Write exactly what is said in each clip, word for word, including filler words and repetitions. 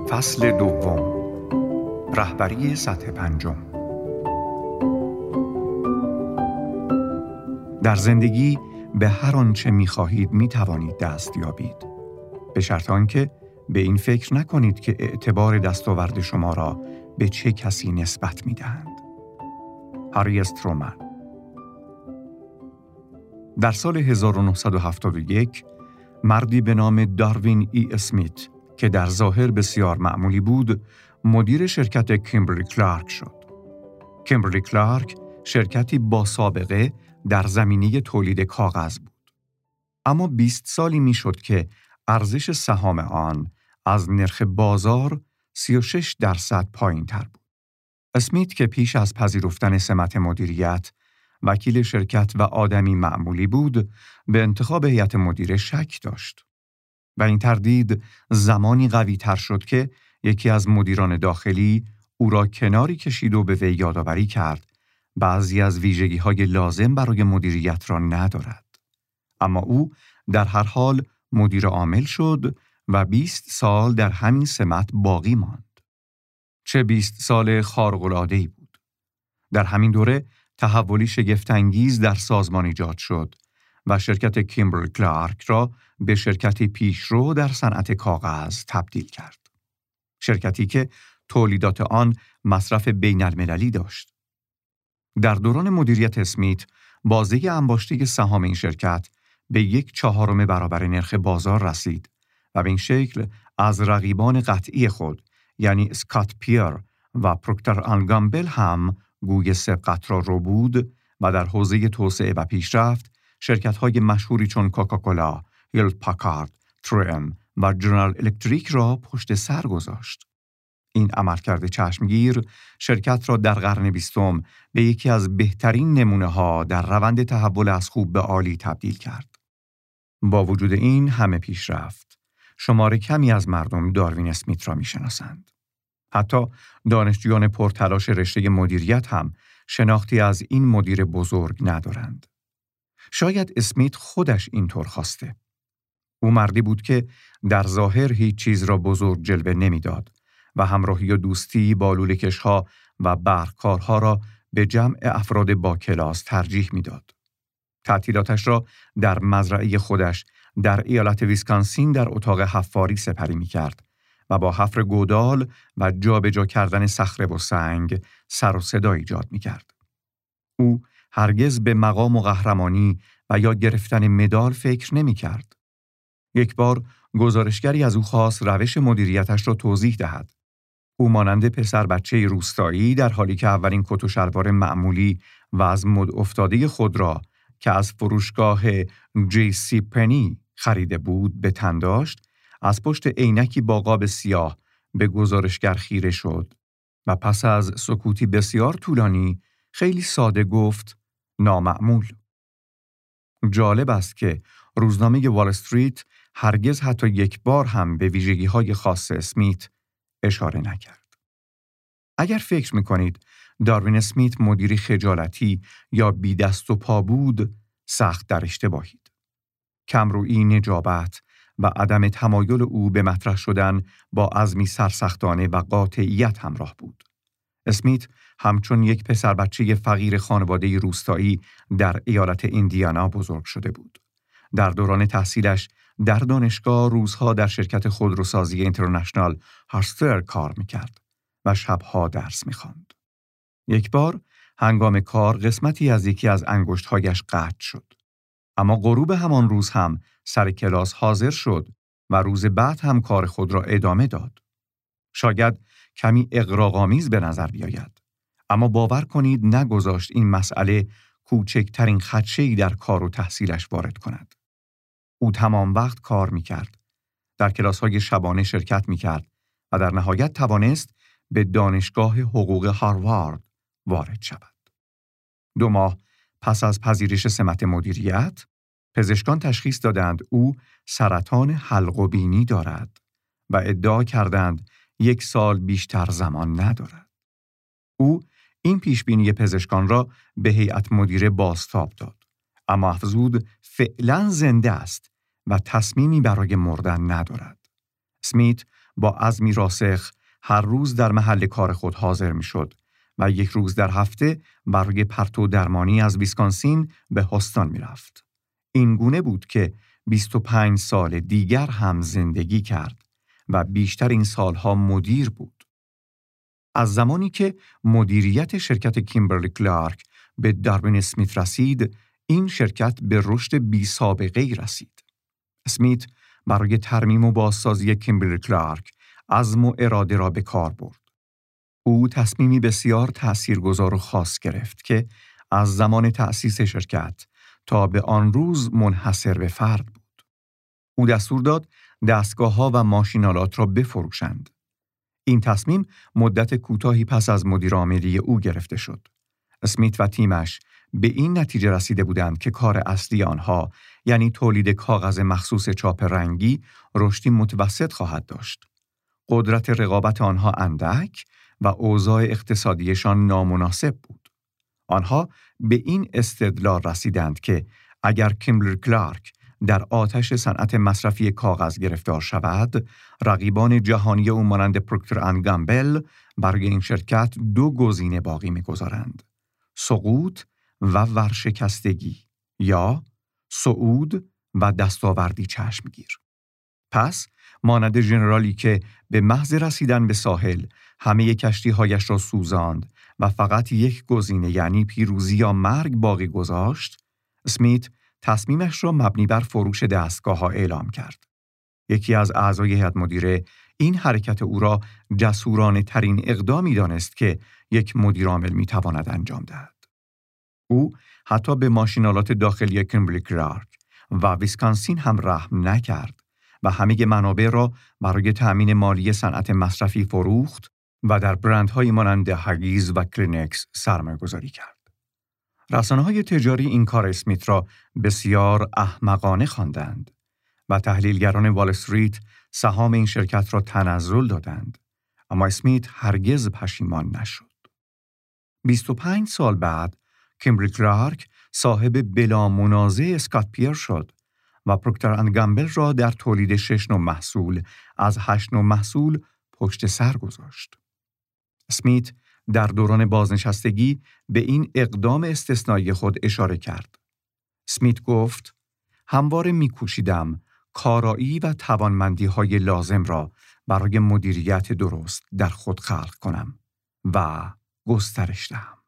فصل دوم، رهبری سطح پنجم. در زندگی به هر آنچه می‌خواهید می‌توانید دست یابید، به شرط آنکه به این فکر نکنید که اعتبار دستاورد شما را به چه کسی نسبت می‌دهند. هاری استرومن. در سال هزار و نهصد و هفتاد و یک مردی به نام داروین ای اسمیت که در ظاهر بسیار معمولی بود، مدیر شرکت کیمبرلی کلارک شد. کیمبرلی کلارک شرکتی با سابقه در زمینه تولید کاغذ بود. اما بیست سالی میشد که ارزش سهام آن از نرخ بازار سی و شش درصد پایین تر بود. اسمیت که پیش از پذیرفتن سمت مدیریت وکیل شرکت و آدمی معمولی بود، به انتخاب هیئت مدیره شک داشت. و این تردید زمانی قوی تر شد که یکی از مدیران داخلی او را کناری کشید و به وی یادآوری کرد بعضی از ویژگی‌های لازم برای مدیریت را ندارد. اما او در هر حال مدیر عامل شد و بیست سال در همین سمت باقی ماند. چه بیست سال خارق‌العاده‌ای بود. در همین دوره تحولی شگفت‌انگیز در سازمان ایجاد شد و شرکت کیمبرلی کلارک را به شرکتی پیشرو در صنعت کاغذ تبدیل کرد. شرکتی که تولیدات آن مصرف بین‌المللی داشت. در دوران مدیریت اسمیت، بازده انباشته سهام این شرکت به یک چهارم برابر نرخ بازار رسید و به این شکل از رقیبان قطعی خود یعنی اسکات پیر و پروکتر اند گامبل هم گوی سبقت را رو بود و در حوزه توسعه و پیشرفت شرکت‌های مشهوری چون کوکاکولا، هیولت پاکارد، تری ام و جنرال الکتریک را پشت سر گذاشت. این عملکرد چشمگیر شرکت را در قرن بیستم به یکی از بهترین نمونه‌ها در روند تحول از خوب به عالی تبدیل کرد. با وجود این همه پیشرفت، شمار کمی از مردم داروین اسمیت را می‌شناسند. حتی دانشجویان پرتلاش رشته مدیریت هم شناختی از این مدیر بزرگ ندارند. شاید اسمیت خودش اینطور خواسته. او مردی بود که در ظاهر هیچ چیز را بزرگ جلوه نمیداد و همراهی و دوستی با لوله‌کش‌ها و برق‌کارها را به جمع افراد با کلاس ترجیح میداد. تعطیلاتش را در مزرعه خودش در ایالت ویسکانسین در اتاق حفاری سپری می‌کرد و با حفر گودال و جابجا کردن صخره و سنگ سر و صدا ایجاد می‌کرد. او هرگز به مقام و قهرمانی و یا گرفتن مدال فکر نمی‌کرد. یک بار گزارشگری از او خواست روش مدیریتش را توضیح دهد. او مانند پسر بچه روستایی در حالی که اولین کت و شلوار معمولی و از مد افتاده خود را که از فروشگاه جی سی پنی خریده بود به تن داشت، از پشت عینکی با قاب سیاه به گزارشگر خیره شد و پس از سکوتی بسیار طولانی خیلی ساده گفت نامعمول. جالب است که روزنامه وال استریت هرگز حتی یک بار هم به ویژگی‌های خاص اسمیت اشاره نکرد. اگر فکر می‌کنید داروین اسمیت مدیری خجالتی یا بی دست و پا بود، سخت در اشتباهید. کمرویی، نجابت و عدم تمایل او به مطرح شدن با عزمی سرسختانه و قاطعیت همراه بود. اسمیت همچون یک پسر بچه فقیر خانواده روستایی در ایالت ایندیانا بزرگ شده بود. در دوران تحصیلش در دانشگاه روزها در شرکت خودروسازی اینترنشنال هارستر کار میکرد و شبها درس میخواند. یک بار هنگام کار قسمتی از یکی از انگشت‌هایش قطع شد. اما غروب همان روز هم سر کلاس حاضر شد و روز بعد هم کار خود را ادامه داد. شاید کمی اغراق‌آمیز به نظر بیاید، اما باور کنید نگذاشت این مسئله کوچکترین خدشه‌ای در کار و تحصیلش وارد کند. او تمام وقت کار می‌کرد، در کلاس‌های شبانه شرکت می‌کرد و در نهایت توانست به دانشگاه حقوق هاروارد وارد شود. دو ماه پس از پذیرش سمت مدیریت، پزشکان تشخیص دادند او سرطان حلق و بینی دارد و ادعا کردند یک سال بیشتر زمان ندارد. او این پیشبینی پزشکان را به هیئت مدیره بازتاب داد، اما افزود فعلا زنده است و تصمیمی برای مردن ندارد. اسمیت با عزمی راسخ هر روز در محل کار خود حاضر می‌شد و یک روز در هفته برای پرتو درمانی از ویسکانسین به هاستون می‌رفت. این گونه بود که بیست و پنج سال دیگر هم زندگی کرد و بیشتر این سالها مدیر بود. از زمانی که مدیریت شرکت کیمبرلی کلارک به داروین اسمیت رسید، این شرکت به رشد بی سابقه‌ای رسید. اسمیت برای ترمیم و بازسازی کیمبرلی کلارک عزم و اراده را به کار برد. او تصمیمی بسیار تأثیرگذار و خاص گرفت که از زمان تأسیس شرکت تا به آن روز منحصر به فرد بود. او دستور داد دستگاه‌ها و ماشین‌آلات را بفروشند. این تصمیم مدت کوتاهی پس از مدیرعاملی او گرفته شد. اسمیت و تیمش به این نتیجه رسیده بودند که کار اصلی آنها، یعنی تولید کاغذ مخصوص چاپ رنگی، رشدی متوسط خواهد داشت. قدرت رقابت آنها اندک و اوضاع اقتصادیشان نامناسب بود. آنها به این استدلال رسیدند که اگر کیمبرلی کلارک در آتش صنعت مصرفی کاغذ گرفتار شود، رقیبان جهانی او مانند پروکتر اند گامبل برای این شرکت دو گزینه باقی می‌گذارند: سقوط و ورشکستگی یا صعود و دستاوردی چشمگیر. پس مانند ژنرالی که به محض رسیدن به ساحل همه کشتی‌هایش را سوزاند و فقط یک گزینه یعنی پیروزی یا مرگ باقی گذاشت، اسمیت تصمیمش را مبنی بر فروش دستگاه‌ها اعلام کرد. یکی از اعضای هیئت مدیره این حرکت او را جسورانه ترین اقدامی دانست که یک مدیر عامل می‌تواند انجام دهد. او حتی به ماشین‌آلات داخلی کیمبرلی کلارک و ویسکانسین هم رحم نکرد و همه منابع را برای تأمین مالی صنعت مصرفی فروخت و در برندهایی مانند هاگیز و کلینکس سرمایه‌گذاری کرد. رسانه‌های تجاری این کار اسمیت را بسیار احمقانه خواندند و تحلیلگران وال استریت سهام این شرکت را تنزل دادند، اما اسمیت هرگز پشیمان نشد. بیست و پنج سال بعد کیمبرلی کلارک صاحب بلا منازع اسکات پیر شد و پروکتر اند گامبل را در تولید شش نوع محصول از هشت نوع محصول پشت سر گذاشت. اسمیت در دوران بازنشستگی به این اقدام استثنایی خود اشاره کرد. اسمیت گفت: همواره می‌کوشیدم کارایی و توانمندی‌های لازم را برای مدیریت درست در خود خلق کنم و گسترش دهم.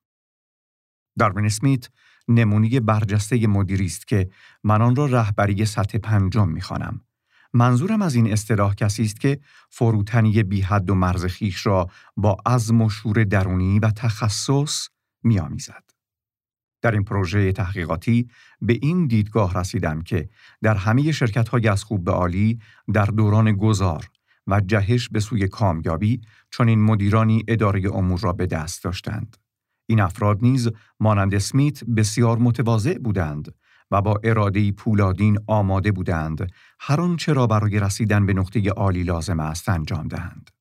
داروین اسمیت نمونه برجسته مدیری است که من آن را رهبری سطح پنجم می‌خوانم. منظورم از این اصطلاح کسی است که فروتنی بی حد و مرز خویش را با عزم و شور درونی و تخصص می‌آمیزد. در این پروژه تحقیقاتی به این دیدگاه رسیدم که در همه شرکت‌های از خوب به عالی در دوران گذار و جهش به سوی کامیابی چنین مدیرانی اداره امور را به دست داشتند. این افراد نیز مانند اسمیت بسیار متواضع بودند و با اراده‌ای پولادین آماده بودند هر آنچه را برای رسیدن به نقطه عالی لازم است انجام دهند.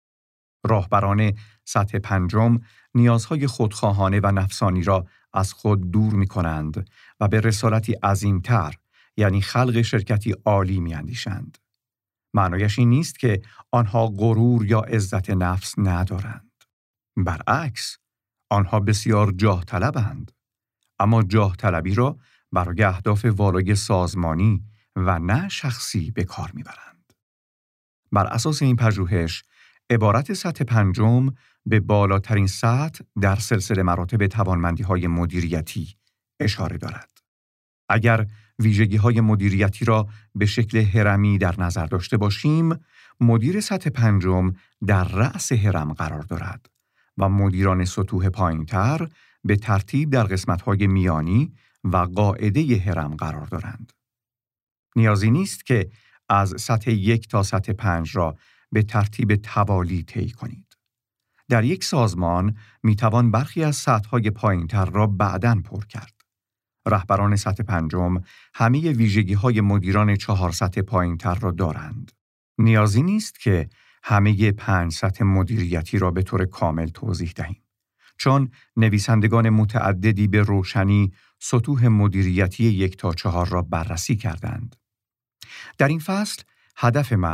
راهبران سطح پنجم نیازهای خودخواهانه و نفسانی را از خود دور می‌کنند و به رسالتی عظیم‌تر، یعنی خلق شرکتی عالی می‌اندیشند. معنایش این نیست که آنها غرور یا عزت نفس ندارند. برعکس، آنها بسیار جاه طلبند، اما جاه طلبی را برای اهداف والای سازمانی و نه شخصی به کار می‌برند. بر اساس این پژوهش، عبارت سطح پنجم به بالاترین سطح در سلسله مراتب توانمندی‌های مدیریتی اشاره دارد. اگر ویژگی‌های مدیریتی را به شکل هرمی در نظر داشته باشیم، مدیر سطح پنجم در رأس هرم قرار دارد و مدیران سطوح پایین‌تر به ترتیب در قسمت‌های میانی و قاعده هرم قرار دارند. نیازی نیست که از سطح یک تا سطح پنج را به ترتیب توالی طی کنید. در یک سازمان میتوان برخی از سطح‌های پایین‌تر را بعداً پر کرد. رهبران سطح پنجم همه ویژگی‌های مدیران چهار سطح پایین‌تر را دارند. نیازی نیست که همه پنج سطح مدیریتی را به طور کامل توضیح دهیم، چون نویسندگان متعددی به روشنی سطوح مدیریتی یک تا چهار را بررسی کردند. در این فصل هدف من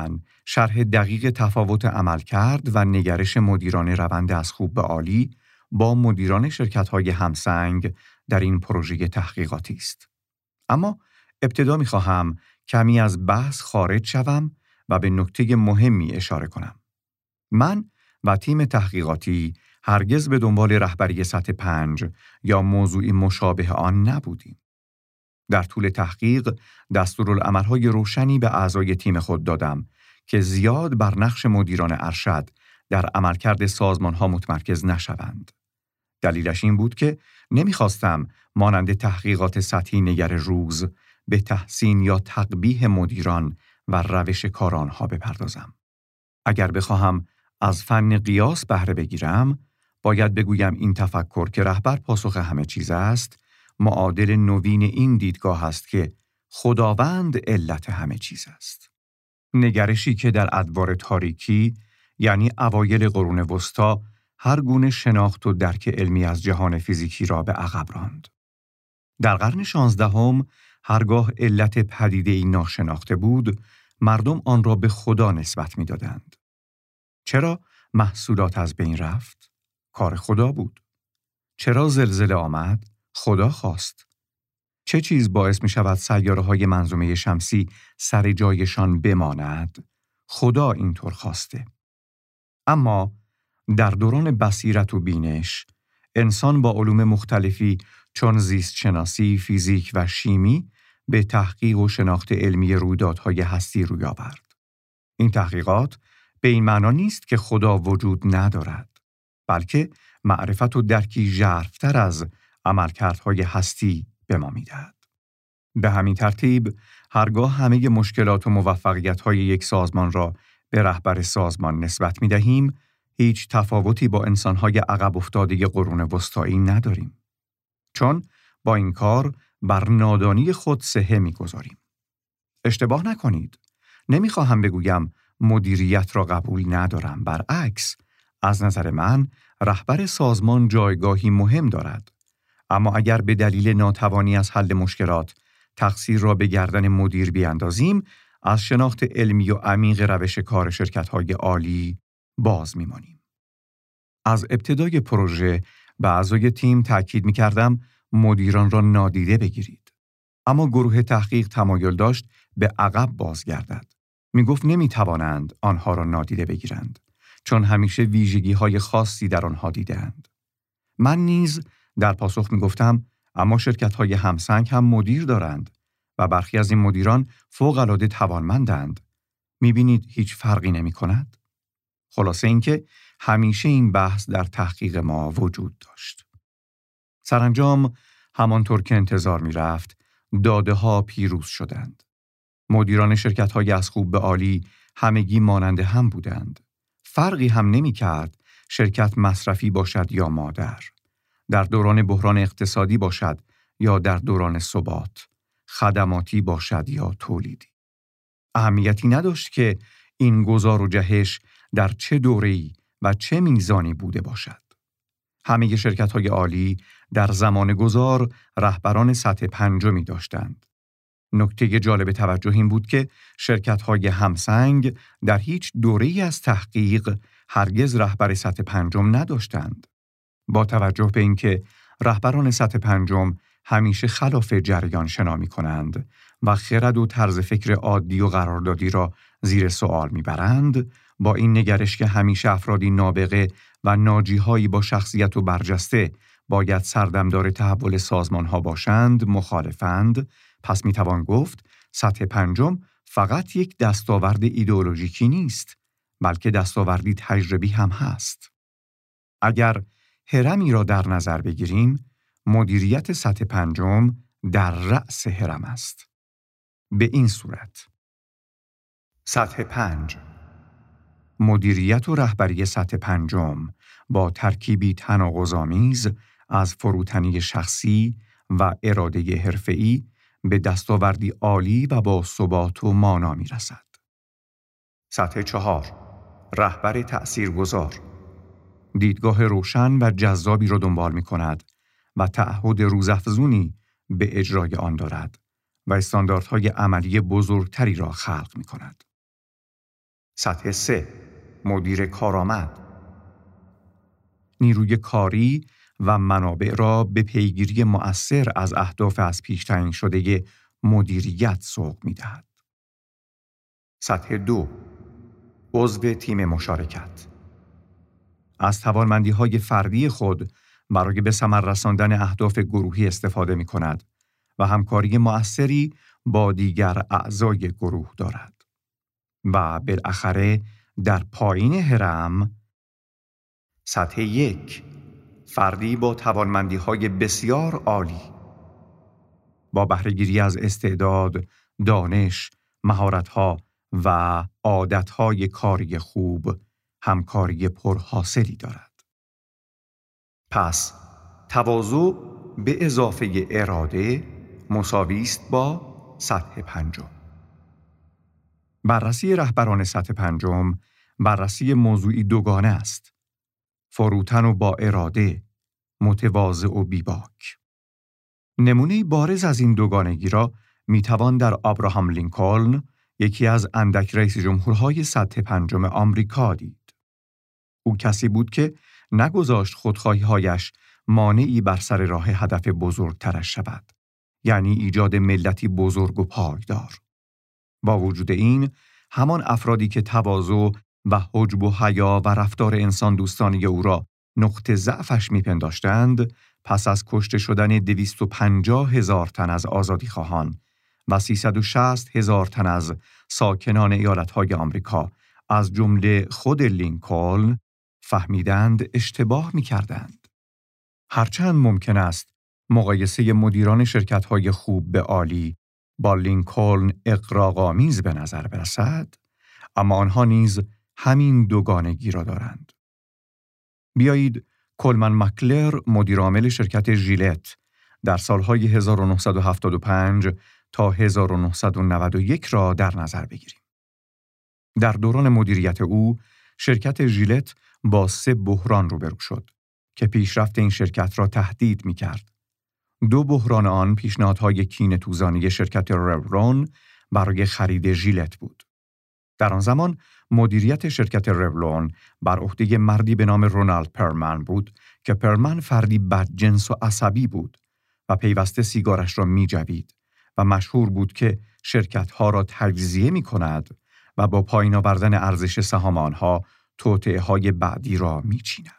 شرح دقیق تفاوت عملکرد و نگرش مدیران روند از خوب به عالی با مدیران شرکت‌های همسنگ در این پروژه تحقیقاتی است. اما ابتدا می‌خواهم کمی از بحث خارج شوم و به نکته مهمی اشاره کنم. من و تیم تحقیقاتی هرگز به دنبال رهبری سطح پنج یا موضوعی مشابه آن نبودیم. در طول تحقیق دستورالعمل‌های روشنی به اعضای تیم خود دادم که زیاد بر نقش مدیران ارشد در عملکرد سازمان‌ها متمرکز نشوند. دلیلش این بود که نمی‌خواستم مانند تحقیقات سطحی نگر روز به تحسین یا تقبیح مدیران و روش کار آنها بپردازم. اگر بخواهم از فن قیاس بهره بگیرم، باید بگویم این تفکر که رهبر پاسخ همه چیز است، معادل نوین این دیدگاه است که خداوند علت همه چیز است. نگرشی که در ادوار تاریکی، یعنی اوایل قرون وسطا، هر گونه شناخت و درک علمی از جهان فیزیکی را به عقب راند. در قرن شانزدهم، هرگاه علت پدیده‌ای ناشناخته بود، مردم آن را به خدا نسبت می‌دادند. چرا محصولات از بین رفت؟ کار خدا بود. چرا زلزله آمد؟ خدا خواست. چه چیز باعث می شود سیاره‌های منظومه شمسی سر جایشان بماند؟ خدا اینطور خواسته. اما در دوران بصیرت و بینش، انسان با علوم مختلفی چون زیست شناسی، فیزیک و شیمی به تحقیق و شناخت علمی رویدادهای هستی روی آورد. این تحقیقات به این معنا نیست که خدا وجود ندارد، بلکه معرفت و درکی ژرف‌تر از عملکردهای هستی به ما می‌دهد. به همین ترتیب، هرگاه همه مشکلات و موفقیت‌های یک سازمان را به رهبر سازمان نسبت می‌دهیم، هیچ تفاوتی با انسان‌های عقب افتاده قرون وسطایی نداریم. چون با این کار بر نادانی خود صحه می‌گذاریم. اشتباه نکنید. نمی‌خواهم بگویم مدیریت را قبول ندارم. برعکس، از نظر من رهبر سازمان جایگاهی مهم دارد. اما اگر به دلیل ناتوانی از حل مشکلات تقصیر را به گردن مدیر بیاندازیم، از شناخت علمی و عمیق روش کار شرکت‌های عالی باز می‌مانیم. از ابتدای پروژه به اعضای تیم تأکید می‌کردم مدیران را نادیده بگیرید. اما گروه تحقیق تمایل داشت به عقب بازگردد. می‌گفت نمی‌توانند آنها را نادیده بگیرند، چون همیشه ویژگی‌های خاصی در آنها دیده‌اند. من نیز در پاسخ می‌گفتم اما شرکت‌های همسنگ هم مدیر دارند و برخی از این مدیران فوق‌العاده توانمندند. می‌بینید هیچ فرقی نمی‌کند؟ خلاصه اینکه همیشه این بحث در تحقیق ما وجود داشت. سرانجام همانطور که انتظار می‌رفت، داده‌ها پیروز شدند. مدیران شرکت‌های از خوب به عالی همگی مانند هم بودند. فرقی هم نمی‌کرد شرکت مصرفی باشد یا مادر، در دوران بحران اقتصادی باشد یا در دوران ثبات، خدماتی باشد یا تولیدی. اهمیتی نداشت که این گذار و جهش در چه دوره‌ای و چه میزانی بوده باشد. همه شرکت‌های عالی در زمان گذار رهبران سطح پنجمی داشتند. نکته جالب توجه این بود که شرکت‌های همسنگ در هیچ دوره‌ای از تحقیق هرگز رهبر سطح پنجم نداشتند. با توجه به اینکه رهبران سطح پنجم همیشه خلاف جریان شنا می‌کنند و خرد و طرز فکر عادی و قراردادی را زیر سوال می‌برند، با این نگرش که همیشه افرادی نابغه و ناجی‌هایی با شخصیت و برجسته باید سردمدار تحول سازمان‌ها باشند، مخالفند، پس می‌توان گفت سطح پنجم فقط یک دستاورد ایدئولوژیکی نیست، بلکه دستاوردی تجربی هم هست. اگر هرمی را در نظر بگیریم، مدیریت سطح پنجم در رأس هرم است. به این صورت: سطح پنج، مدیریت و رهبری سطح پنجم با ترکیبی تناقض‌آمیز از فروتنی شخصی و اراده حرفه‌ای به دستاوردی عالی و با ثبات و مانا می‌رسد. سطح چهار، رهبر تأثیرگذار، دیدگاه روشن و جذابی را دنبال می‌کند و تعهد روزافزونی به اجرای آن دارد و استانداردهای عملی بزرگتری را خلق می‌کند. سطح سه، مدیر کارآمد. نیروی کاری و منابع را به پیگیری مؤثر از اهداف از پیش تعیین شده مدیریت سوق می‌دهد. سطح دو، عضو تیم مشارکت. از توانمندی‌های فردی خود برای به ثمر رساندن اهداف گروهی استفاده می‌کند و همکاری مؤثری با دیگر اعضای گروه دارد. و بالاخره در پایین هرم، سطح یک، فردی با توانمندی‌های بسیار عالی. با بهره‌گیری از استعداد، دانش، مهارت‌ها و عادت‌های کاری خوب، همکاری پرحاصلی دارد. پس تواضع به اضافه اراده مساوی است با سطح پنجم. بررسی رهبران سطح پنجم بررسی موضوعی دوگانه است: فروتن و با اراده، متواضع و بیباک. نمونه بارز از این دوگانگی را میتوان در ابراهام لینکلن، یکی از اندک رئیس جمهورهای سطح پنجم آمریکا دید. او کسی بود که نگذاشت خودخواهی‌هایش مانعی بر سر راه هدف بزرگترش شود، یعنی ایجاد ملتی بزرگ و پایدار. با وجود این، همان افرادی که تواضع و حجب و حیا و رفتار انسان دوستانه او را نقطه ضعفش میپنداشتند، پس از کشته شدن دویست و پنجاه هزار تن از آزادیخواهان و سیصد و شصت هزار تن از ساکنان ایالت‌های آمریکا، از جمله خود لینکلن، فهمیدند اشتباه می‌کردند. هرچند ممکن است مقایسه مدیران شرکت‌های خوب به عالی با لینکلن اغراق‌آمیز به نظر برسد، اما آنها نیز همین دوگانگی را دارند. بیایید کلمن مکلر، مدیرعامل شرکت ژیلت، در سالهای هزار و نهصد و هفتاد و پنج تا هزار و نهصد و نود و یک را در نظر بگیریم. در دوران مدیریت او، شرکت ژیلت با سه بحران روبرو شد که پیشرفت این شرکت را تهدید می‌کرد. دو بحران آن پیشنهادهای کینه‌توزانه شرکت رولون برای خرید ژیلت بود. در آن زمان مدیریت شرکت رولون بر عهده مردی به نام رونالد پرمن بود که پرمن فردی بدجنس و عصبی بود و پیوسته سیگارش را می‌جوید و مشهور بود که شرکت‌ها را تجزیه می‌کند و با پایین آوردن ارزش سهام آنها توطئه‌های بعدی را می‌چیند.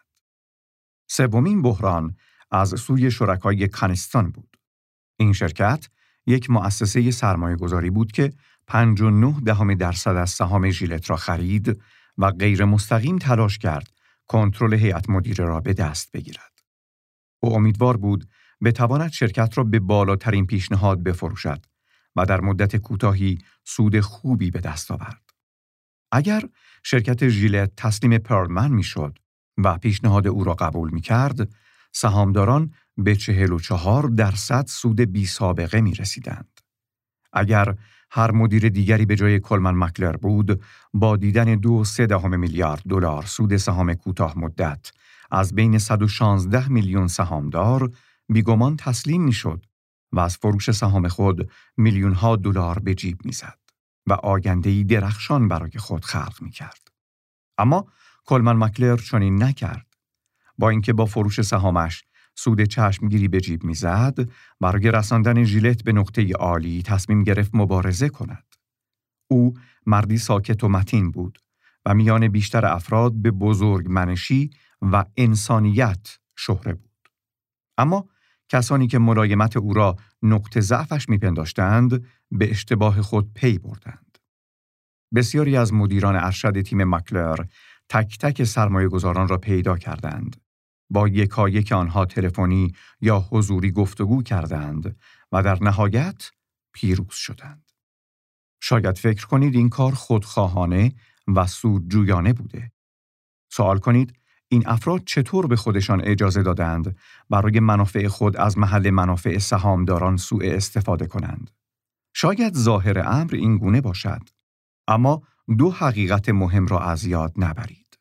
سومین بحران از سوی شرکای کانستان بود. این شرکت یک مؤسسه سرمایه‌گذاری بود که پنج و نه دهم درصد از سهام ژیلت را خرید و غیر مستقیم تلاش کرد کنترل هیئت مدیره را به دست بگیرد. او امیدوار بود بتواند شرکت را به بالاترین پیشنهاد بفروشد و در مدت کوتاهی سود خوبی به دست آورد. اگر شرکت ژیلت تسلیم پرلمن میشد و پیشنهاد او را قبول می‌کرد، سهامداران به چهل و چهار درصد سود بی سابقه می رسیدند. اگر هر مدیر دیگری به جای کلمن مکلر بود، با دیدن دو و سه دهم میلیارد دلار سود سهام کوتاه مدت از بین صد و شانزده میلیون سهامدار بیگمان تسلیم می شد و از فروش سهام خود میلیون ها دلار به جیب می زد و آینده‌ای درخشان برای خود خلق می کرد. اما کلمن مکلر چنین نکرد. با اینکه با فروش سهامش سود چشمگیری به جیب می‌زد، برای رساندن ژیلت به نقطه عالی تصمیم گرفت مبارزه کند. او مردی ساکت و متین بود و میان بیشتر افراد به بزرگمنشی و انسانیت شهره بود. اما کسانی که ملایمت او را نقطه ضعفش می‌پنداشتند، به اشتباه خود پی بردند. بسیاری از مدیران ارشد تیم مکلر تک تک سرمایه‌گذاران را پیدا کردند. با یکایک آنها تلفنی یا حضوری گفتگو کردند و در نهایت پیروز شدند. شاید فکر کنید این کار خودخواهانه و سودجویانه بوده. سوال کنید این افراد چطور به خودشان اجازه دادند برای منافع خود از محل منافع سهامداران سوء استفاده کنند؟ شاید ظاهر امر این گونه باشد، اما دو حقیقت مهم را از یاد نبرید.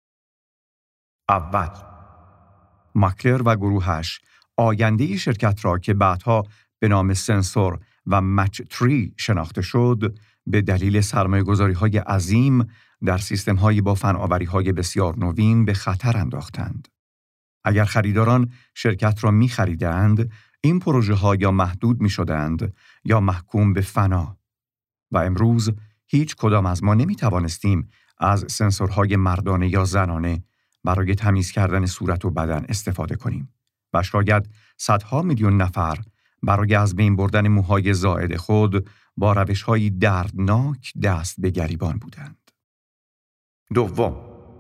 اول، مکلر و گروهش آینده شرکت را که بعدها به نام سنسور و مچ تری شناخته شد، به دلیل سرمایه‌گذاری‌های عظیم در سیستم‌هایی با فناوری‌های بسیار نوین به خطر انداختند. اگر خریداران شرکت را می‌خریدند، این پروژه‌ها یا محدود می‌شدند یا محکوم به فنا. و امروز هیچ کدام از ما نمی‌توانستیم از سنسورهای مردانه یا زنانه برای تمیز کردن صورت و بدن استفاده کنیم و شاید صدها میلیون نفر برای از بین بردن موهای زائد خود با روش‌های دردناک دست به گریبان بودند. دوم،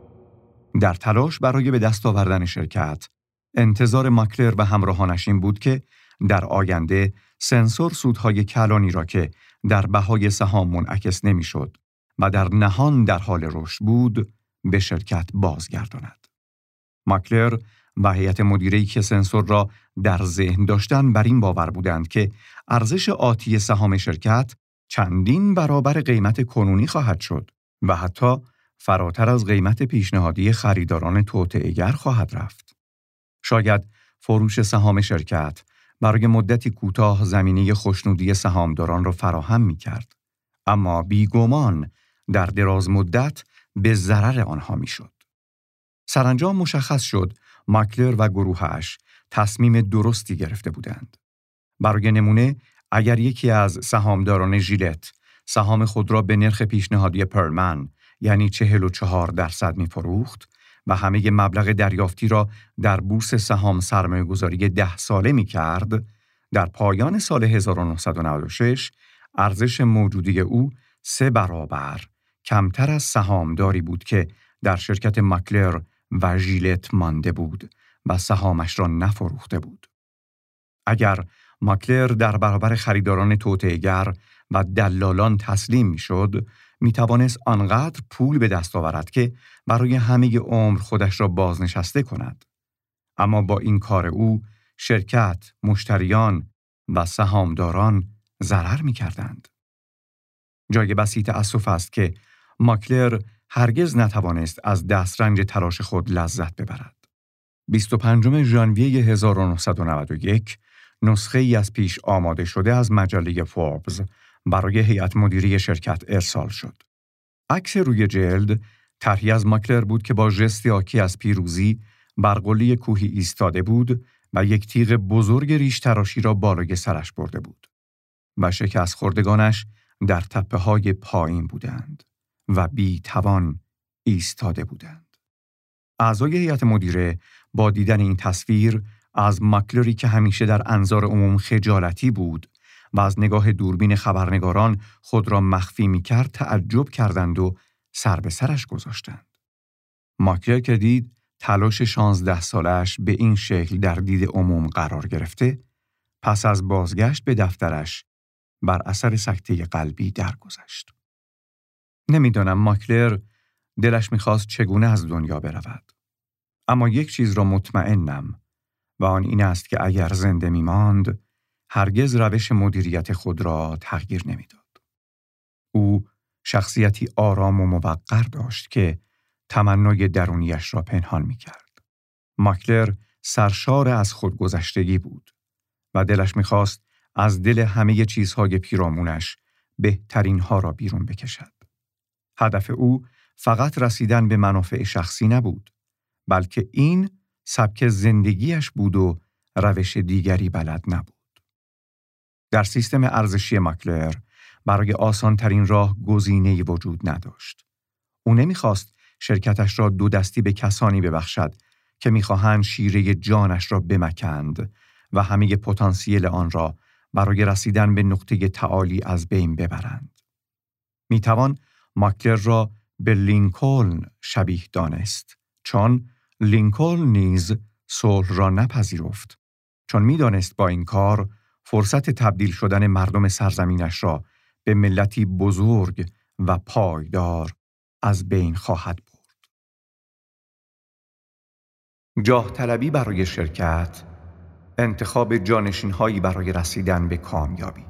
در تلاش برای به دست آوردن شرکت، انتظار ماکلر و همراهانش این بود که در آینده سنسور سودهای کلانی را که در بهای سهام منعکس نمی‌شد و در نهان در حال رشد بود، به شرکت بازگرداند. ماکلر و هیئت مدیره‌ای که سنسور را در ذهن داشتند بر این باور بودند که ارزش آتی سهام شرکت چندین برابر قیمت کنونی خواهد شد و حتی فراتر از قیمت پیشنهادی خریداران توطئه‌گر خواهد رفت. شاید فروش سهام شرکت برای مدتی کوتاه زمینه خوشنودی سهامداران را فراهم می‌کرد، اما بیگمان در دراز مدت به ضرر آنها می‌شد. سرانجام مشخص شد ماکلر و گروهش تصمیم درستی گرفته بودند. برای نمونه، اگر یکی از سهامداران ژیلت سهام خود را به نرخ پیشنهادی پرلمن یعنی چهل و چهار درصد می‌فروخت و همه مبلغ دریافتی را در بورس سهام سرمایه‌گذاری ده ساله می‌کرد، در پایان سال هزار و نهصد و نود و شش ارزش موجودی او سه برابر کمتر از سهامداری بود که در شرکت ماکلر و ژیلت مانده بود و سهامش را نفروخته بود. اگر ماکلر در برابر خریداران توطئه‌گر و دلالان تسلیم می‌شد، می‌توانست آنقدر پول به دست آورد که برای همه عمر خودش را بازنشسته کند. اما با این کار او، شرکت، مشتریان و سهامداران ضرر می‌کردند. جای بسی تأسف است که ماکلر هرگز نتوانست از دسترنج تلاش خود لذت ببرد. بیست و پنجم ژانویه هزار و نهصد و نود و یک نسخه ای از پیش آماده شده از مجله فوربس برای هیئت مدیره شرکت ارسال شد. عکس روی جلد طرحی از ماکلر بود که با ژستی حاکی از پیروزی بر قله کوهی ایستاده بود و یک تیغ بزرگ ریش تراشی را بالای سرش برده بود و شکست خوردگانش در تپه‌های پایین بودند و بی توان ایستاده بودند. اعضای هیئت مدیره با دیدن این تصویر از ماکلری که همیشه در انظار عموم خجالتی بود و از نگاه دوربین خبرنگاران خود را مخفی می‌کرد تعجب کردند و سر به سرش گذاشتند. ماکلر که دید تلاش شانزده سالش به این شکل در دید عموم قرار گرفته، پس از بازگشت به دفترش بر اثر سکته قلبی درگذشت. نمیدانم ماکلر دلش می‌خواست چگونه از دنیا برود. اما یک چیز را مطمئنم و آن این است که اگر زنده می‌ماند، هرگز روش مدیریت خود را تغییر نمی‌داد. او شخصیتی آرام و موقر داشت که تمنای درونیش را پنهان می‌کرد. ماکلر سرشار از خودگذشتگی بود و دلش می‌خواست از دل همه چیزهای پیرامونش بهترین ها را بیرون بکشد. هدف او فقط رسیدن به منافع شخصی نبود، بلکه این سبک زندگیش بود و روش دیگری بلد نبود. در سیستم ارزشی ماکلر برای آسانترین راه گزینه‌ای وجود نداشت. او نمی‌خواست شرکتش را دو دستی به کسانی ببخشد که می‌خواهند شیره جانش را بمکند و همه پتانسیل آن را برای رسیدن به نقطه تعالی از بین ببرند. می‌توان ماکلر را به لینکلن شبیه دانست، چون لینکلن نیز صلح را نپذیرفت، چون می‌دانست با این کار فرصت تبدیل شدن مردم سرزمینش را به ملتی بزرگ و پایدار از بین خواهد برد. جاه طلبی برای شرکت، انتخاب جانشین‌هایی برای رسیدن به کامیابی.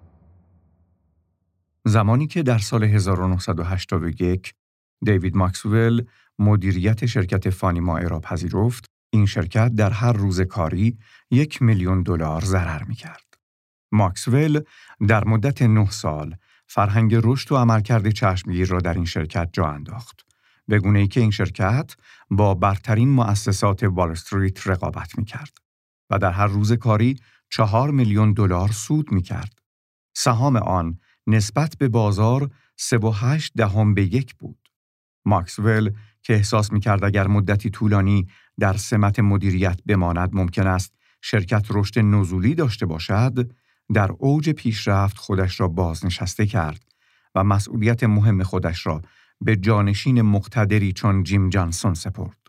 زمانی که در سال هزار و نهصد و هشتاد و یک دیوید ماکسول مدیریت شرکت فانی مائر را پذیرفت، این شرکت در هر روز کاری یک میلیون دلار ضرر می‌کرد. ماکسول در مدت نه سال فرهنگ رشد و عملکرد چشمگیر را در این شرکت جا انداخت، به گونه‌ای که این شرکت با برترین مؤسسات وال استریت رقابت می‌کرد و در هر روز کاری چهار میلیون دلار سود می‌کرد. سهام آن نسبت به بازار سه و هشت دهم به یک بود. ماکسول که احساس می‌کرد اگر مدتی طولانی در سمت مدیریت بماند ممکن است شرکت رشد نزولی داشته باشد، در اوج پیشرفت خودش را بازنشسته کرد و مسئولیت مهم خودش را به جانشین مقتدری چون جیم جانسون سپرد.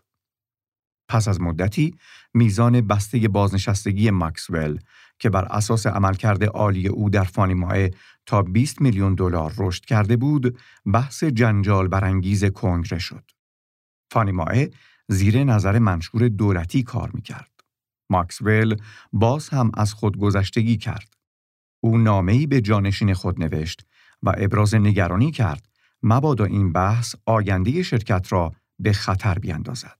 پس از مدتی میزان بسته بازنشستگی ماکسول که بر اساس عملکرد عالی او در فانی مائه تا بیست میلیون دلار رشد کرده بود، بحث جنجال برانگیز کنگره شد. فانی مائه زیر نظر منشور دولتی کار می‌کرد. ماکسول باز هم از خودگذشتگی کرد. او نامه‌ای به جانشین خود نوشت و ابراز نگرانی کرد مبادا این بحث آینده شرکت را به خطر بیندازد.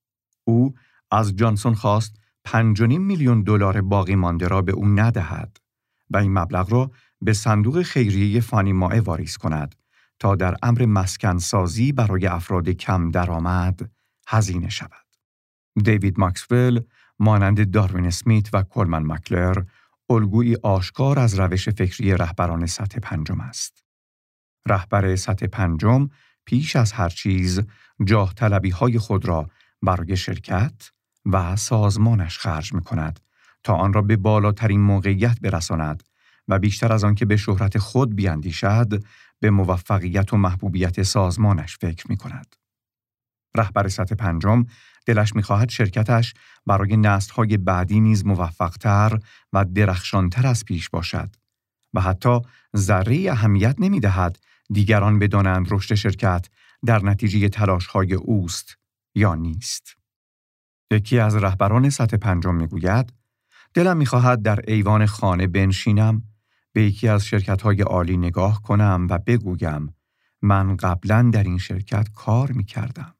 او از جانسون خواست پنج و نیم میلیون دلار باقی مانده را به او ندهد و این مبلغ را به صندوق خیریه فانی مائه واریز کند تا در امر مسکن سازی برای افراد کم درآمد هزینه شود. دیوید ماکسول مانند داروین اسمیت و کولمن مکلر الگویی آشکار از روش فکری رهبران سطح پنجم است. رهبر سطح پنجم پیش از هر چیز جاه طلبی های خود را برای شرکت و سازمانش خرج می کند تا آن را به بالاترین موقعیت برساند و بیشتر از آن که به شهرت خود بیاندیشد به موفقیت و محبوبیت سازمانش فکر می کند. رهبر سطح پنجم دلش می خواهد شرکتش برای نسل‌های بعدی نیز موفق‌تر و درخشانتر از پیش باشد و حتی ذره اهمیت نمی دهد دیگران بدانند رشد شرکت در نتیجه تلاش‌های اوست یا نیست. یکی از رهبران سطح پنجم می گوید دلم می خواهد در ایوان خانه بنشینم، به یکی از شرکت‌های عالی نگاه کنم و بگویم من قبلاً در این شرکت کار می کردم.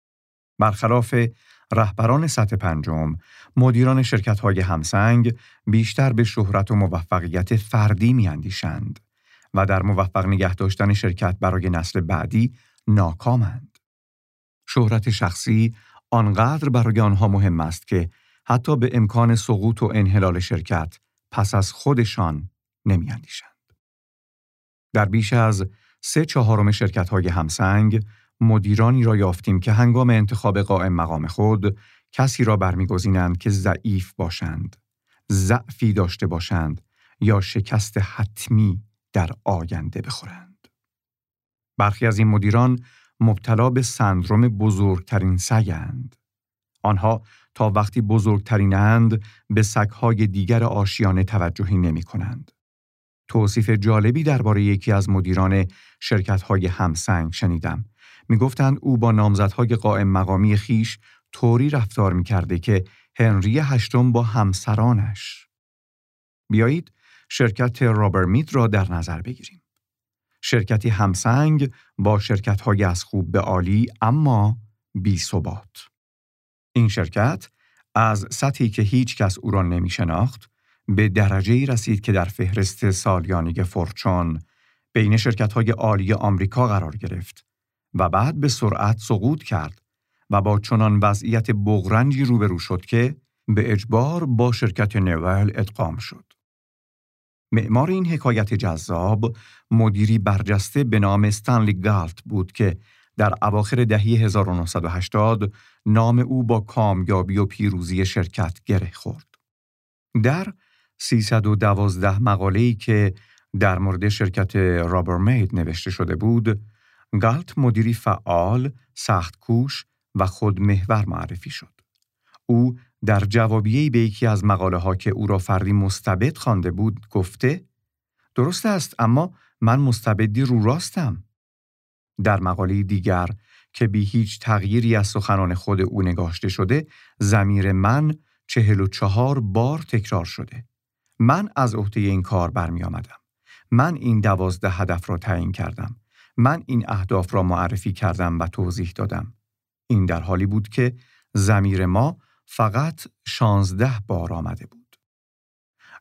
برخلاف رهبران سطح پنجم، مدیران شرکت‌های همسنگ بیشتر به شهرت و موفقیت فردی می‌اندیشند و در موفق نگه داشتن شرکت برای نسل بعدی ناکامند. شهرت شخصی آنقدر برای آنها مهم است که حتی به امکان سقوط و انحلال شرکت پس از خودشان نمی‌اندیشند. در بیش از سه چهارم شرکت‌های همسنگ مدیرانی را یافتیم که هنگام انتخاب قائم مقام خود کسی را برمی‌گزینند که ضعیف باشند، ضعفی داشته باشند یا شکست حتمی در آینده بخورند. برخی از این مدیران مبتلا به سندرم بزرگترین سگ‌اند. آنها تا وقتی بزرگترینند به سگ‌های دیگر آشیانه توجهی نمی‌کنند. توصیف جالبی درباره یکی از مدیران شرکت‌های همسنگ شنیدم. می گفتند او با نامزدهای قائم مقامی خیش طوری رفتار می کرده که هنری هشتم با همسرانش. بیایید شرکت رابرمیت را در نظر بگیریم. شرکتی همسنگ با شرکت‌های از خوب به عالی اما بی ثبات. این شرکت از سطحی که هیچ کس او را نمی شناخت به درجه‌ای رسید که در فهرست سالیانه فورچون بین شرکت‌های عالی آمریکا قرار گرفت و بعد به سرعت سقوط کرد و با چنان وضعیت بغرنجی روبرو شد که به اجبار با شرکت نوئل ادغام شد. معمار این حکایت جذاب مدیری برجسته به نام استنلی گالت بود که در اواخر دهه هزار و نهصد و هشتاد نام او با کامیابی و پیروزی شرکت گره خورد. در سیصد و دوازده مقاله‌ای که در مورد شرکت رابرمیت نوشته شده بود، گالت مدیری فعال، سخت‌کوش و خودمحور معرفی شد. او در جوابیه‌ای به یکی از مقاله‌ها که او را فردی مستبد خوانده بود گفته: درست است، اما من مستبدی رو راستم. در مقاله دیگر که بی هیچ تغییری از سخنان خود او نگاشته شده، ضمیر من چهل و چهار بار تکرار شده. من از عهده این کار برمی آمدم. من این دوازده هدف را تعیین کردم. من این اهداف را معرفی کردم و توضیح دادم. این در حالی بود که ضمیر ما فقط شانزده بار آمده بود.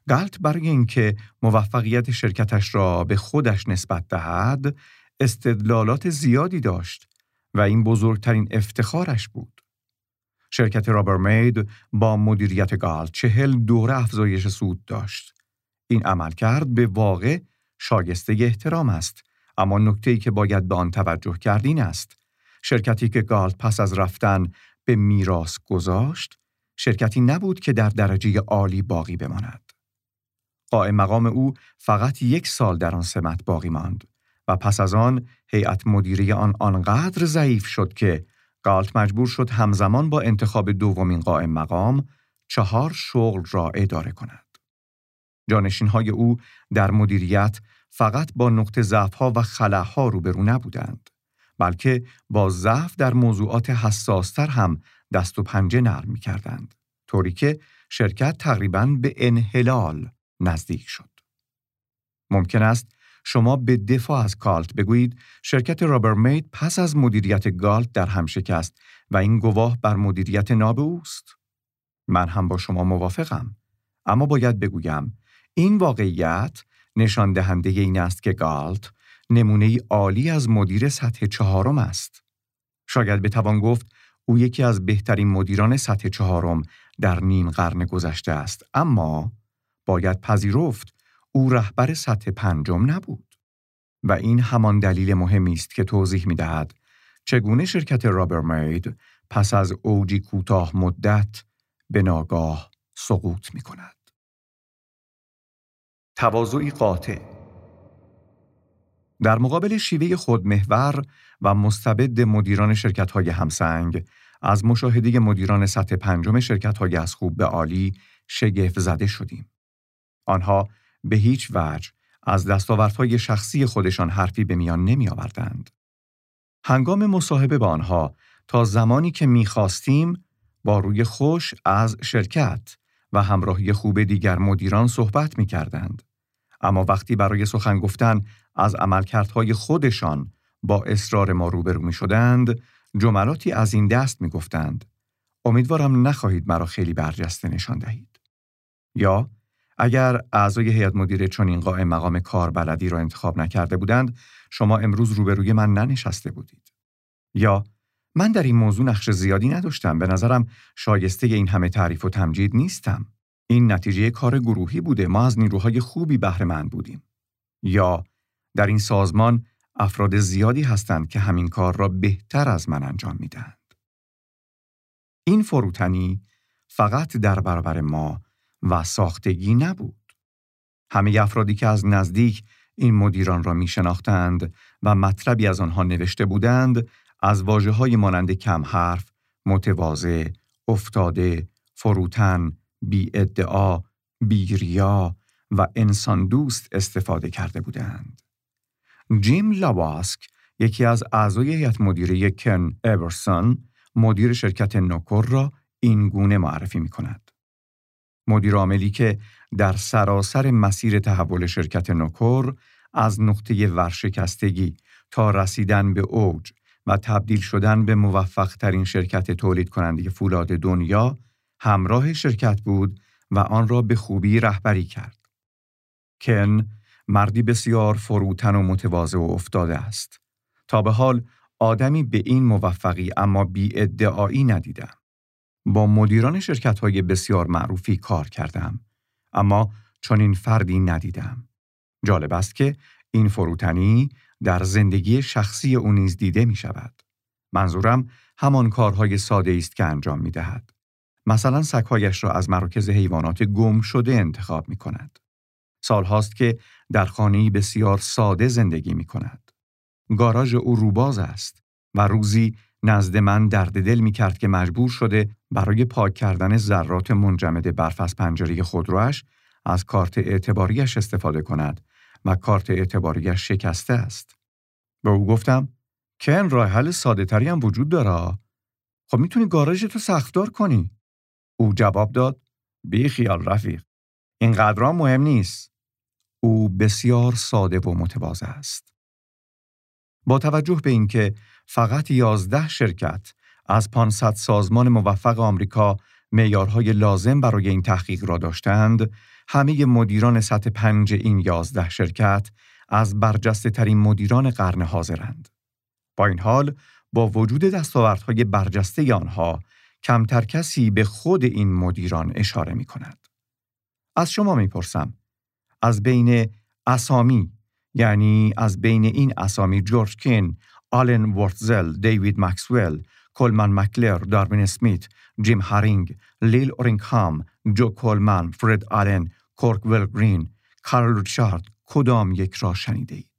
گالت برای اینکه موفقیت شرکتش را به خودش نسبت دهد، استدلالات زیادی داشت و این بزرگترین افتخارش بود. شرکت رابرمید با مدیریت گالت چهل دوره افزایش سود داشت. این عملکرد به واقع شایسته احترام است، اما نکته‌ای که باید به آن توجه کرد این است: شرکتی که گالت پس از رفتن به میراث گذاشت، شرکتی نبود که در درجه عالی باقی بماند. قائم مقام او فقط یک سال در آن سمت باقی ماند و پس از آن هیئت مدیره آن آنقدر ضعیف شد که گالت مجبور شد همزمان با انتخاب دومین قائم مقام چهار شغل را اداره کند. جانشین‌های او در مدیریت فقط با نقطه ضعف‌ها و خلاها روبرو نبودند، بلکه با ضعف در موضوعات حساس‌تر هم دست و پنجه نرم می‌کردند، طوری که شرکت تقریباً به انحلال نزدیک شد. ممکن است شما به دفاع از گالت بگویید شرکت رابرمید پس از مدیریت گالت در هم شکست و این گواه بر مدیریت ناب اوست. من هم با شما موافقم، اما باید بگویم این واقعیت نشان دهنده این است که گالت نمونه عالی از مدیر سطح چهارم است. شاید بتوان گفت او یکی از بهترین مدیران سطح چهارم در نیم قرن گذشته است، اما باید پذیرفت او رهبر سطح پنجم نبود. و این همان دلیل مهمی است که توضیح می‌دهد چگونه شرکت رابرمید پس از اوجی کوتاه مدت به ناگاه سقوط می‌کند. تواضعی قاطع. در مقابل شیوه خودمحور و مستبد مدیران شرکت‌های همسنگ، از مشاهده مدیران سطح پنجم شرکت‌های از خوب به عالی شگفت زده شدیم. آنها به هیچ وجه از دستاوردهای شخصی خودشان حرفی به میان نمی آوردند. هنگام مصاحبه با آنها تا زمانی که می خواستیم با روی خوش از شرکت و همراهی خوب دیگر مدیران صحبت می کردند. اما وقتی برای سخن گفتن از عملکردهای خودشان با اصرار ما روبرو می شدند، جملاتی از این دست می گفتند: امیدوارم نخواهید مرا خیلی برجسته نشان دهید. یا اگر اعضای هیئت مدیره چنین قائم مقام کاربلدی را انتخاب نکرده بودند، شما امروز روبروی من ننشسته بودید. یا من در این موضوع نقش زیادی نداشتم، به نظرم شایسته این همه تعریف و تمجید نیستم. این نتیجه کار گروهی بوده، ما از نیروهای خوبی بهره مند بودیم. یا در این سازمان افراد زیادی هستند که همین کار را بهتر از من انجام میدهند. این فروتنی فقط در برابر ما و ساختگی نبود. همه افرادی که از نزدیک این مدیران را می شناختند و مطلبی از آنها نوشته بودند، از واژه‌های مانند کم حرف، متواضع، افتاده، فروتن، بی ادعا، بی ریا و انسان دوست استفاده کرده بودند. جیم لاواسک، یکی از اعضای هیئت مدیره کن ابرسون، مدیر شرکت نوکور را این گونه معرفی می کند: مدیر عاملی که در سراسر مسیر تحول شرکت نوکور از نقطه ورشکستگی تا رسیدن به اوج و تبدیل شدن به موفق ترین شرکت تولید کننده فولاد دنیا همراه شرکت بود و آن را به خوبی رهبری کرد. کن مردی بسیار فروتن و متواضع و افتاده است. تا به حال آدمی به این موفقی اما بی ادعایی ندیدم. با مدیران شرکت‌های بسیار معروفی کار کردم، اما چنین فردی ندیدم. جالب است که این فروتنی در زندگی شخصی او نیز دیده می شود. منظورم همان کارهای ساده است که انجام می دهد. مثلا سگ‌هایش را از مراکز حیوانات گم شده انتخاب می کند. سالهاست که در خانه‌ای بسیار ساده زندگی می کند. گاراژ او روباز است و روزی نزد من درد دل می کرد که مجبور شده برای پاک کردن ذرات منجمد برف از پنجره خودروش از کارت اعتباریش استفاده کند و کارت اعتباریش شکسته است. به او گفتم کن راه حل ساده تری هم وجود داره. خب میتونی گاراژ تو سخت‌دار کنی. او جواب داد بی خیال رفیق. اینقدر مهم نیست. او بسیار ساده و متواضع است. با توجه به اینکه فقط یازده شرکت از پانصد سازمان موفق آمریکا معیارهای لازم برای این تحقیق را داشتند، همه مدیران سطح پنج این یازده شرکت از برجسته ترین مدیران قرن حاضرند. با این حال، با وجود دستاوردهای برجسته آنها، کمتر کسی به خود این مدیران اشاره می کند. از شما می پرسم، از بین اسامی، یعنی از بین این اسامی جورج کین، آلن ورتزل، دیوید مکسول، کولمن مکلر، داروین اسمیت، جیم هارینگ، لیل اورینگهام، جو کولمن، فرد آلن، کورک ول گرین، کارل ریچارد کدام یک را شنیده اید؟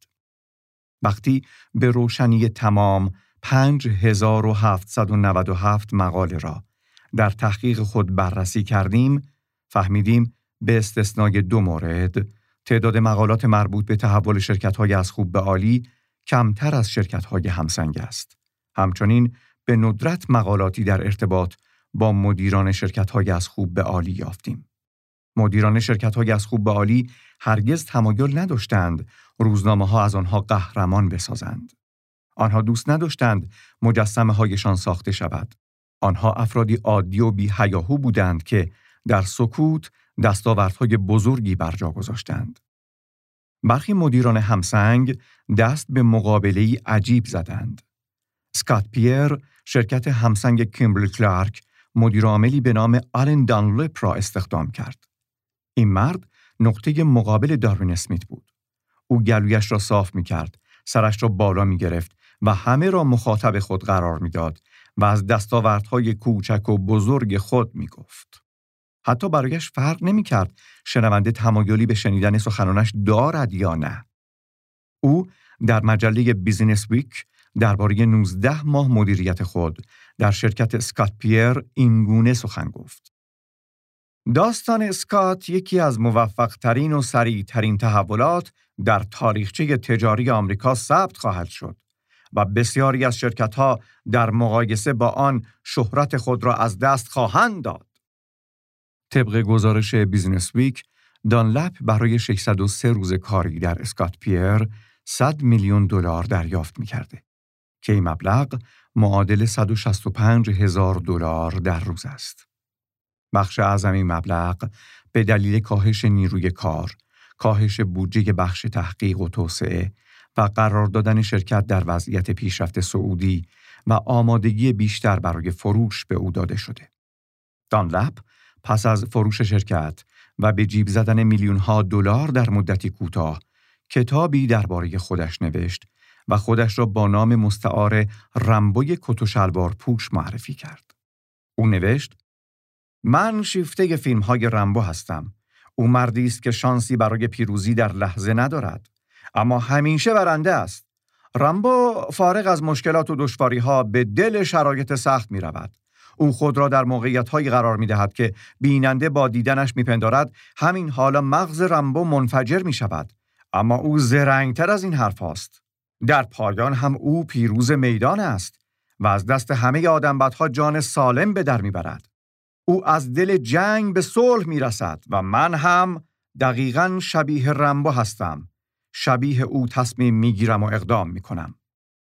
وقتی به روشنی تمام پنج هزار و هفتصد و نود و هفت مقاله را در تحقیق خود بررسی کردیم، فهمیدیم به استثنای دو مورد، تعداد مقالات مربوط به تحول شرکت‌های از خوب به عالی کمتر از شرکت‌های همسنگ است. همچنین به ندرت مقالاتی در ارتباط با مدیران شرکت‌های از خوب به عالی یافتیم. مدیران شرکت‌های از خوب به عالی هرگز تمایل نداشتند روزنامه‌ها از آنها قهرمان بسازند. آنها دوست نداشتند مجسمه‌هایشان ساخته شود. آنها افرادی عادی و بی‌هیاهو بودند که در سکوت دستاوردهای بزرگی بر جا گذاشتند. برخی مدیران همسنگ دست به مقابله‌ای عجیب زدند. اسکات پیر شرکت همسنگ کیمبرلی کلارک مدیر عاملی به نام آلن دانلپ را استخدام کرد. این مرد نقطه مقابل داروین اسمیت بود. او گلویش را صاف می کرد، سرش را بالا می گرفت و همه را مخاطب خود قرار می داد و از دستاوردهای کوچک و بزرگ خود می گفت. حتی برایش فرق نمی کرد شنونده تمایلی به شنیدن سخنانش دارد یا نه. او در مجله بیزینس ویک درباره نوزده ماه مدیریت خود در شرکت اسکات پیر اینگونه سخن گفت. داستان اسکات یکی از موفق‌ترین و سریع‌ترین تحولات در تاریخچه تجاری آمریکا ثبت خواهد شد و بسیاری از شرکت‌ها در مقایسه با آن شهرت خود را از دست خواهند داد. طبق گزارش بیزینس ویک، دانلپ برای ششصد و سه روز کاری در اسکات پیر صد میلیون دلار دریافت می‌کرده که این مبلغ معادل صد و شصت و پنج هزار دلار در روز است. بخش اعظم این مبلغ به دلیل کاهش نیروی کار، کاهش بودجه بخش تحقیق و توسعه و قرار دادن شرکت در وضعیت پیشرفت صعودی و آمادگی بیشتر برای فروش به او داده شده. دانلپ پس از فروش شرکت و به جیب زدن میلیون‌ها دلار در مدتی کوتاه، کتابی درباره خودش نوشت و خودش را با نام مستعار رمبوی کت و شلوار پوش معرفی کرد. او نوشت: من شیفته فیلم‌های رمبو هستم. او مردی است که شانسی برای پیروزی در لحظه ندارد، اما همیشه برنده است. رمبو فارغ از مشکلات و دشواری‌ها به دل شرایط سخت می‌رود. او خود را در موقعیت‌هایی قرار می‌دهد که بیننده با دیدنش می‌پندارد همین حالا مغز رمبو منفجر می‌شود، اما او زرنگ‌تر از این حرف است. در پایان هم او پیروز میدان است و از دست همه آدمبدها جان سالم به در می‌برد. او از دل جنگ به صلح می‌رسد و من هم دقیقاً شبیه رمبو هستم. شبیه او تصمیم می‌گیرم و اقدام می‌کنم.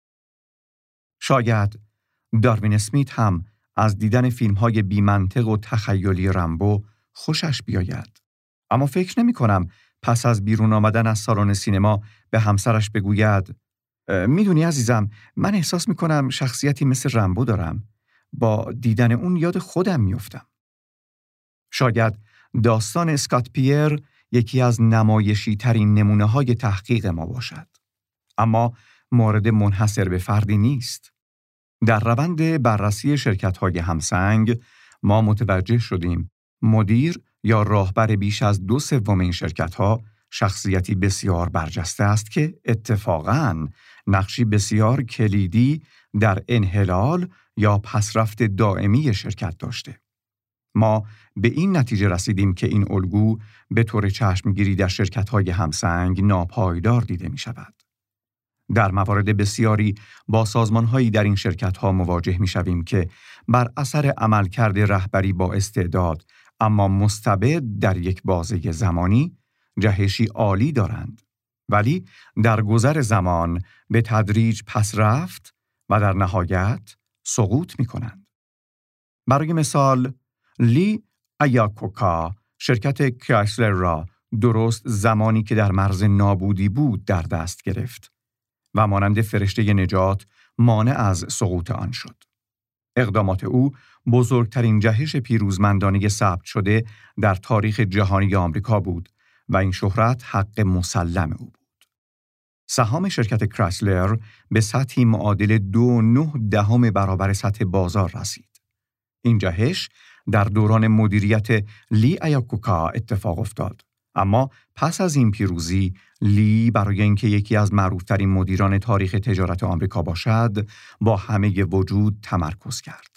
شاید داروین اسمیت هم از دیدن فیلم‌های بی‌منطق و تخیلی رمبو خوشش بیاید. اما فکر نمی‌کنم پس از بیرون آمدن از سالن سینما به همسرش بگوید: میدونی عزیزم، من احساس می‌کنم شخصیتی مثل رمبو دارم. با دیدن اون یاد خودم میافتم. شاید داستان اسکات پیر یکی از نمایشی ترین نمونه های تحقیق ما باشد. اما مورد منحصر به فردی نیست. در روند بررسی شرکت‌های همسنگ ما متوجه شدیم مدیر یا راهبر بیش از دو سوم این شرکت‌ها شخصیتی بسیار برجسته است که اتفاقاً نقشی بسیار کلیدی در انحلال یا پسرفت دائمی شرکت داشته. ما به این نتیجه رسیدیم که این الگو به طور چشمگیری در شرکت‌های همسنگ ناپایدار دیده می‌شود. در موارد بسیاری با سازمان‌هایی در این شرکت‌ها مواجه می‌شویم که بر اثر عملکرد رهبری با استعداد اما مستبد در یک بازه زمانی جهشی عالی دارند، ولی در گذر زمان به تدریج پس رفت و در نهایت سقوط می‌کنند. برای مثال، لی ایاکوکا شرکت کرایسلر را درست زمانی که در مرز نابودی بود در دست گرفت و مانند فرشته نجات مانع از سقوط آن شد. اقدامات او بزرگترین جهش پیروزمندانه ثبت شده در تاریخ جهانی آمریکا بود و این شهرت حق مسلم او بود. سهام شرکت کرایسلر به سطحی معادل دو و نه دهم برابر سطح بازار رسید. این جهش در دوران مدیریت لی ایاکوکا اتفاق افتاد. اما پس از این پیروزی، لی برای اینکه یکی از معروفترین مدیران تاریخ تجارت آمریکا باشد، با همه وجود تمرکز کرد.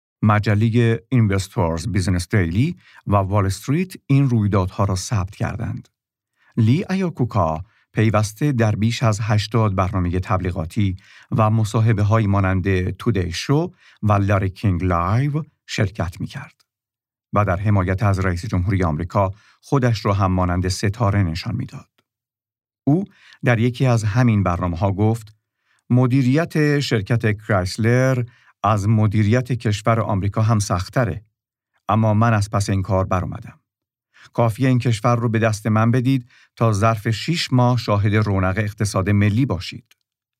مجله اینوستورز بیزنس دیلی و وال استریت این رویدادها را ثبت کردند. لی ایاکوکا پیوسته در بیش از هشتاد برنامه تبلیغاتی و مصاحبه‌های مانند تودی شو و لاری کینگ لایو شرکت می‌کرد و در حمایت از رئیس جمهوری آمریکا خودش را هم مانند ستاره نشان می‌داد. او در یکی از همین برنامه‌ها گفت: مدیریت شرکت کرایسلر از مدیریت کشور آمریکا هم سخت‌تره، اما من از پس این کار برآمدم. کافیه این کشور رو به دست من بدید تا ظرف شش ماه شاهد رونق اقتصاد ملی باشید.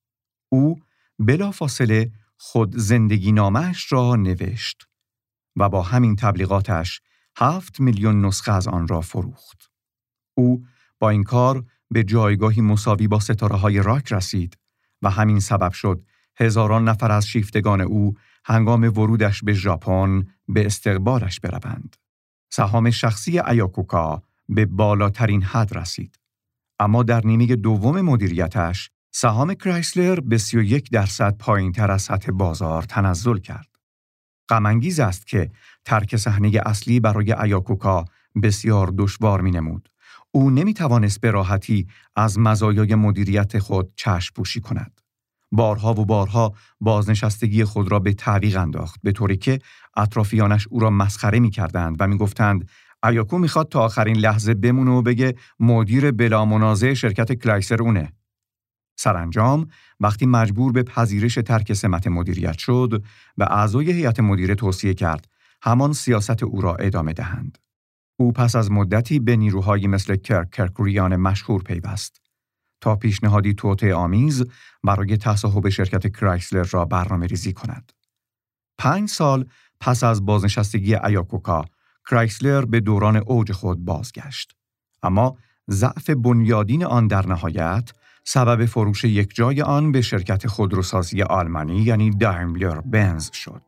او بلافاصله خود زندگی نامه‌اش را نوشت و با همین تبلیغاتش هفت میلیون نسخه از آن را فروخت. او با این کار به جایگاهی مساوی با ستاره‌های راک رسید و همین سبب شد هزاران نفر از شیفتگان او هنگام ورودش به ژاپن به استقبالش بروند. سهام شخصی ایاکوکا به بالاترین حد رسید. اما در نیمه دوم مدیریتش، سهام کرایسلر به سی و یک درصد پایین‌تر از سطح بازار تنزل کرد. غم‌انگیز است که ترک صحنه اصلی برای ایاکوکا بسیار دشوار می‌نمود. او نمی‌توانست به راحتی از مزایای مدیریت خود چشم پوشی کند. بارها و بارها بازنشستگی خود را به تعویق انداخت، به طوری که اطرافیانش او را مسخره می‌کردند و می‌گفتند ایاکو می‌خواد تا آخرین لحظه بمونه و بگه مدیر بلا منازع شرکت کرایسلر اونه. سرانجام وقتی مجبور به پذیرش ترک سمت مدیریت شد، به اعضای هیئت مدیره توصیه کرد همان سیاست او را ادامه دهند. او پس از مدتی به نیروهایی مثل کرک کرکوریان مشهور پیوست تا پیشنهادی توطئه آمیز برای تصاحب شرکت کرایسلر را برنامه ریزی کند. پنج سال پس از بازنشستگی ایاکوکا، کرایسلر به دوران اوج خود بازگشت. اما ضعف بنیادین آن در نهایت سبب فروش یک جای آن به شرکت خودروسازی آلمانی یعنی دایملر بنز شد.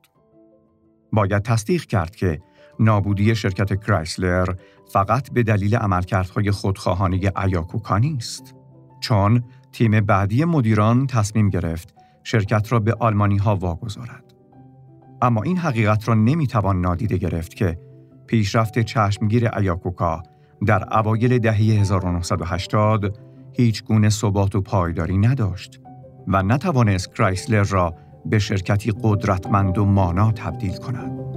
باید تصدیق کرد که نابودی شرکت کرایسلر فقط به دلیل عملکردهای خودخواهانه ایاکوکا نیست، چون تیم بعدی مدیران تصمیم گرفت شرکت را به آلمانی‌ها واگذارد. اما این حقیقت را نمی‌توان نادیده گرفت که پیشرفت چشمگیر ایاکوکا در اوایل دهه هزار و نهصد و هشتاد هیچ گونه ثبات و پایداری نداشت و نتوانست کرایسلر را به شرکتی قدرتمند و مانا تبدیل کند.